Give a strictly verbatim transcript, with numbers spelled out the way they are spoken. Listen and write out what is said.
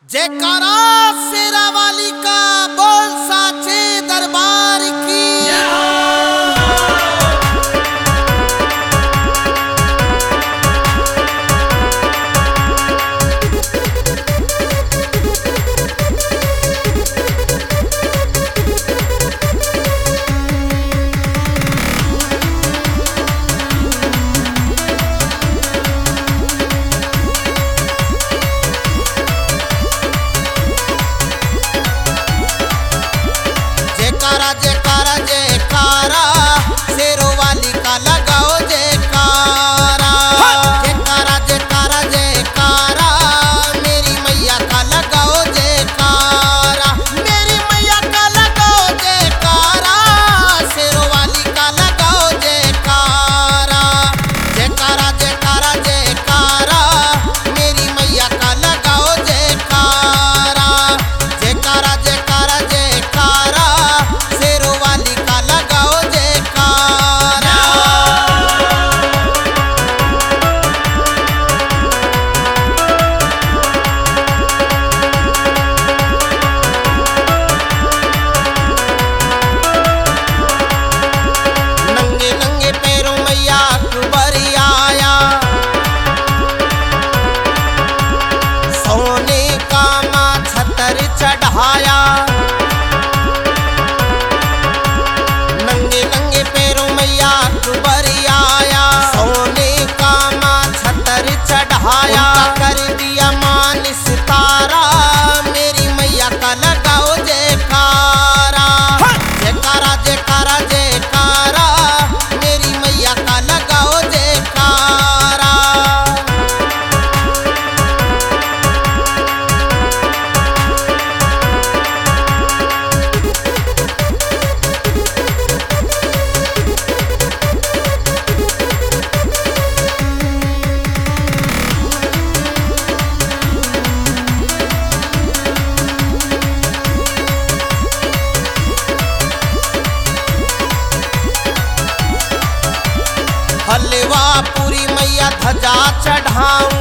जयकारा शेरा वाली का बोल साचे दरबार की। जयकारा जयकारा जयकारा शेरों वाली का लगाओ जयकारा। जयकारा जयकारा जयकारा मेरी मैया का लगाओ जयकारा। मेरी मैया का लगाओ जयकारा, शेरों वाली का लगाओ जयकारा। जयकारा जयकारा जयकारा मेरी मैया का लगाओ जयकारा। जयकारा जयकारा जयकारा शेरों वाली का लगाओ जयकारा। नंगे नंगे पैरों मैया अकबर आया, सोने का माँ छतर चढ़ाया। नंगे नंगे पैरों मैया अकबर आया, सोने का माँ छतर चढ़ाया। कर दिया मान सितारा मेरी मैया का लगाओ जयकारा। जयकारा जयकारा जयकारा मेरी मैया का लगाओ जयकारा। हलवा पूरी मैया ध्वजा चढ़ाऊं,